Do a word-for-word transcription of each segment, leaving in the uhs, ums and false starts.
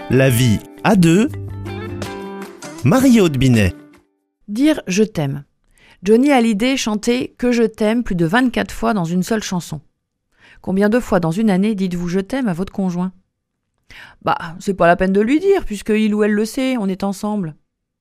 La vie à deux. Marie-Aude Binet. Dire « je t'aime ». Johnny Hallyday chantait « que je t'aime » plus de vingt-quatre fois dans une seule chanson. Combien de fois dans une année dites-vous « je t'aime » à votre conjoint ? Bah, c'est pas la peine de lui dire, puisque il ou elle le sait, on est ensemble.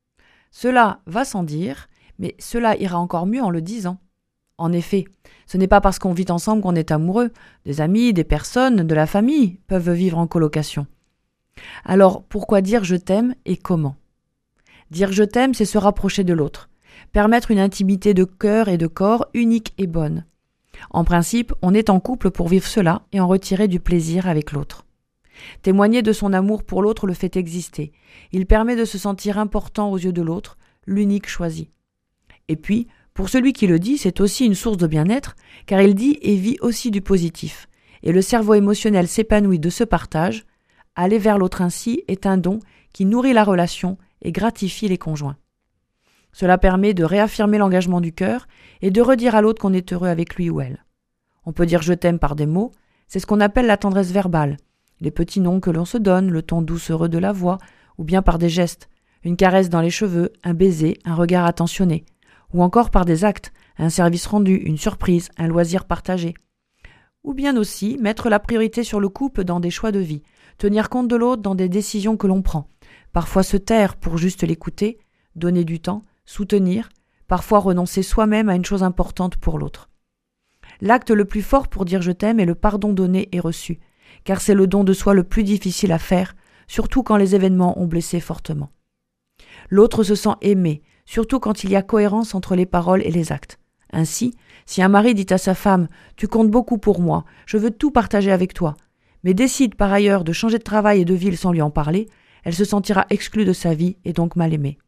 Cela va sans dire, mais cela ira encore mieux en le disant. En effet, ce n'est pas parce qu'on vit ensemble qu'on est amoureux. Des amis, des personnes, de la famille peuvent vivre en colocation. Alors, pourquoi dire « je t'aime » et comment ? Dire « je t'aime », c'est se rapprocher de l'autre, permettre une intimité de cœur et de corps unique et bonne. En principe, on est en couple pour vivre cela et en retirer du plaisir avec l'autre. Témoigner de son amour pour l'autre le fait exister. Il permet de se sentir important aux yeux de l'autre, l'unique choisi. Et puis, pour celui qui le dit, c'est aussi une source de bien-être, car il dit et vit aussi du positif. Et le cerveau émotionnel s'épanouit de ce partage. Aller vers l'autre ainsi est un don qui nourrit la relation et gratifie les conjoints. Cela permet de réaffirmer l'engagement du cœur et de redire à l'autre qu'on est heureux avec lui ou elle. On peut dire « je t'aime » par des mots, c'est ce qu'on appelle la tendresse verbale, les petits noms que l'on se donne, le ton doucereux de la voix, ou bien par des gestes, une caresse dans les cheveux, un baiser, un regard attentionné, ou encore par des actes, un service rendu, une surprise, un loisir partagé. Ou bien aussi mettre la priorité sur le couple dans des choix de vie, tenir compte de l'autre dans des décisions que l'on prend, parfois se taire pour juste l'écouter, donner du temps, soutenir, parfois renoncer soi-même à une chose importante pour l'autre. L'acte le plus fort pour dire « je t'aime » est le pardon donné et reçu, car c'est le don de soi le plus difficile à faire, surtout quand les événements ont blessé fortement. L'autre se sent aimé, surtout quand il y a cohérence entre les paroles et les actes. Ainsi, si un mari dit à sa femme « tu comptes beaucoup pour moi, je veux tout partager avec toi », mais décide par ailleurs de changer de travail et de ville sans lui en parler, elle se sentira exclue de sa vie et donc mal aimée.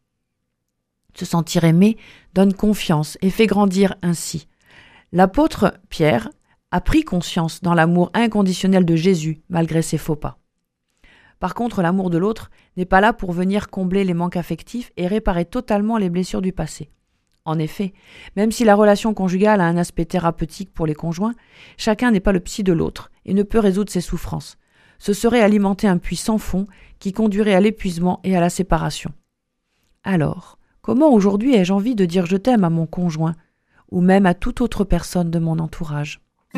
Se sentir aimé donne confiance et fait grandir ainsi. L'apôtre Pierre a pris conscience dans l'amour inconditionnel de Jésus malgré ses faux pas. Par contre, l'amour de l'autre n'est pas là pour venir combler les manques affectifs et réparer totalement les blessures du passé. En effet, même si la relation conjugale a un aspect thérapeutique pour les conjoints, chacun n'est pas le psy de l'autre et ne peut résoudre ses souffrances. Ce serait alimenter un puits sans fond qui conduirait à l'épuisement et à la séparation. Alors, comment aujourd'hui ai-je envie de dire « je t'aime » à mon conjoint ou même à toute autre personne de mon entourage ?